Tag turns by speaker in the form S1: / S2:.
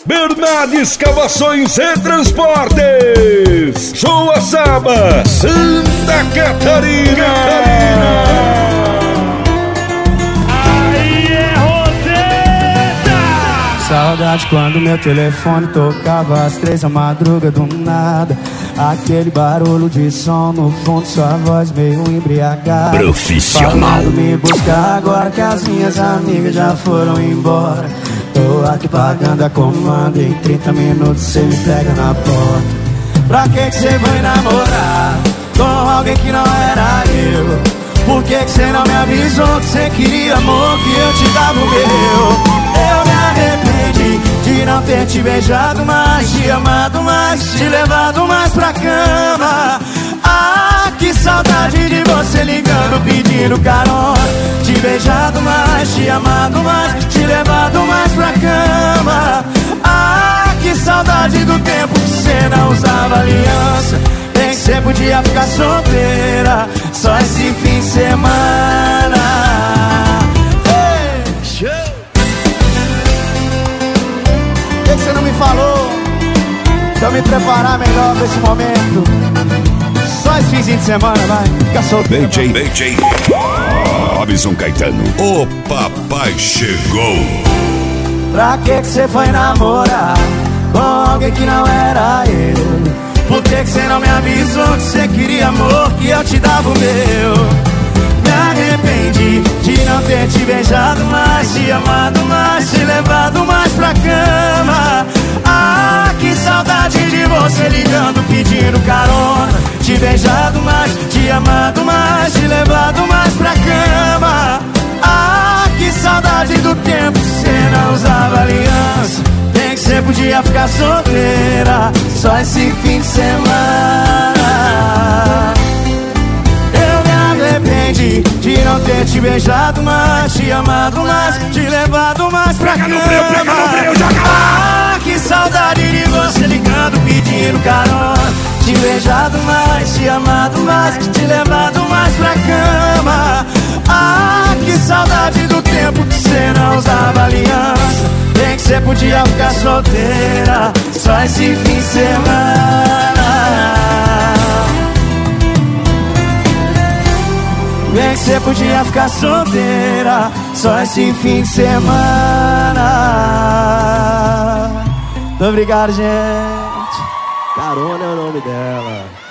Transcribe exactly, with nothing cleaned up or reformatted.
S1: Bernardes Escavações e Transportes, Joaçaba, Santa Catarina. Catarina.
S2: Saudade quando meu telefone tocava às três da madruga do nada. Aquele barulho de som no fundo, sua voz meio embriagada.
S1: Profissional.
S2: Falando me buscar agora que as minhas amigas já foram embora. Tô aqui pagando a comanda, em trinta minutos cê me pega na porta. Pra que que cê foi namorar com alguém que não era eu? Por que que cê não me avisou que cê queria amor, que eu te dava o meu? Eu me arrependi de não ter te beijado mais, te amado mais, te levado mais pra cama. Ah, que saudade de você ligando, pedindo carona. Te beijado mais, te amado mais, te levado mais pra cama. Ah, que saudade do tempo que cê não usava aliança. Bem que cê podia ficar solteira só esse fim de semana. Hey, show! Por que você não me falou? Pra eu me preparar melhor pra esse momento. Só esse fim de semana, vai, fica solteiro.
S1: B J, B J Robson Caetano, o papai chegou.
S2: Pra que que você foi namorar com alguém que não era eu? Por que que você não me avisou que você queria amor, que eu te dava o meu? Me arrependi de não ter te beijado mais, te amado mais, te levado mais pra cama. Ah, que saudade de você ligando, pedindo carona. Te beijado mais, te amado mais, te levado mais pra cama. Ah, que saudade do tempo que você não usava aliança. Bem que você podia ficar solteira só esse fim de semana. Eu me arrependi de não ter te beijado mais, te amado mais, te levado mais pra cama. Ah, que saudade de você ligando, pedindo carona. Te beijado mais, te amado mais, te levado mais pra cama. Ah, que saudade do tempo que cê não usava aliança. Bem que cê podia ficar solteira só esse fim de semana. Bem que cê podia ficar solteira só esse fim de semana. Muito obrigado, gente. Carona é o nome dela.